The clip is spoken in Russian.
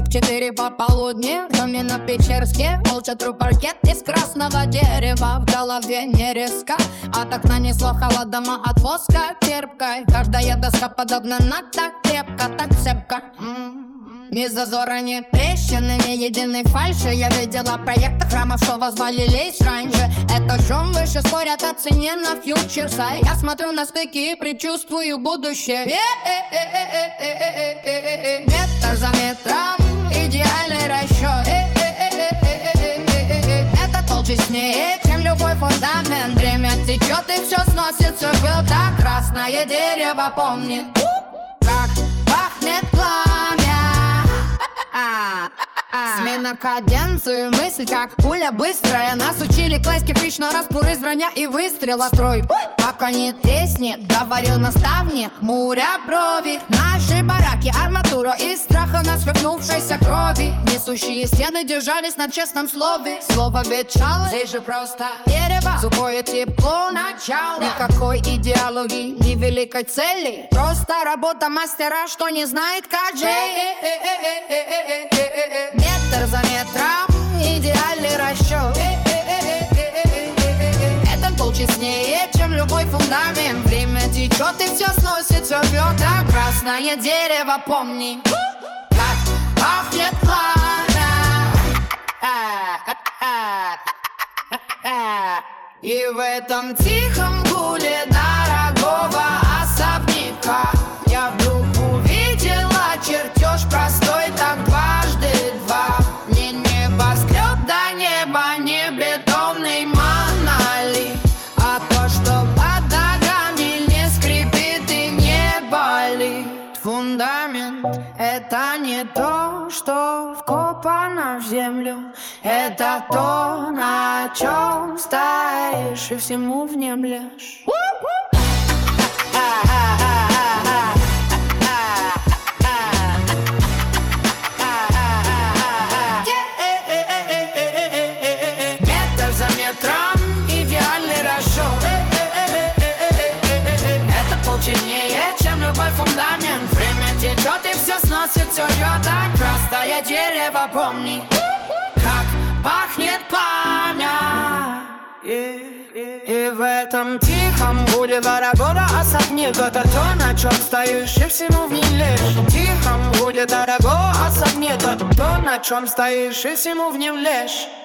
В 4 пополудни в доме на Печерске молча тру паркет из красного дерева. В голове не резко, от окна несло холодом от воска терпкой. Каждая доска подогнана так крепко, так цепко. Ни зазора, ни трещины, ни единой фальши. Я видела проекты храмов, что возвалились раньше. Это шум выше, спорят о цене на фьючерса. Я смотрю на стыки и предчувствую будущее. Метр за метром, идеальный расчет. Это толчнее, чем любой фундамент. Время течет и все сносится в так. Красное дерево помнит, как пахнет пламя. Смена каденции, мысль как пуля быстрая. Нас учили класть кирпич на раз, пуры броня и выстрела. Строй, пока не треснет, говорил наставник, хмуря брови. Наши бараки, арматура из страха на сверкнувшейся крови. Несущие стены держались на честном слове. Слово ветшало, здесь же просто дерево. Сухое тепло, начало. Никакой идеологии, ни великой цели. Просто работа мастера, что не знает как жить. Метр за метром, идеальный расчет. Это толчнее, чем любой фундамент. Время течет и все сносится вперед. А красное дерево помни, как пахнет пламя. И в этом тихом гуле дорогого особняка я вдруг увидела чертеж простой, так дважды два. Не небоскреб до неба, не бетонный монолит, а то, что под ногами не скрипит и не болит. Фундамент — это не то, что вкопано в землю. Это то, на чем стоишь и всему внемлешь. Метр за метром, идеальный расчет. Это полченее, чем любой фундамент. Время течет и все сносится вперед. Так красное дерево помни, как пахнет пламя. И в этом тихом гуле дорогого особняка это то, на чем стоишь и всему в ней лишь. В тихом гуле дорогого особняка то, на чем стоишь и всему в нем лишь.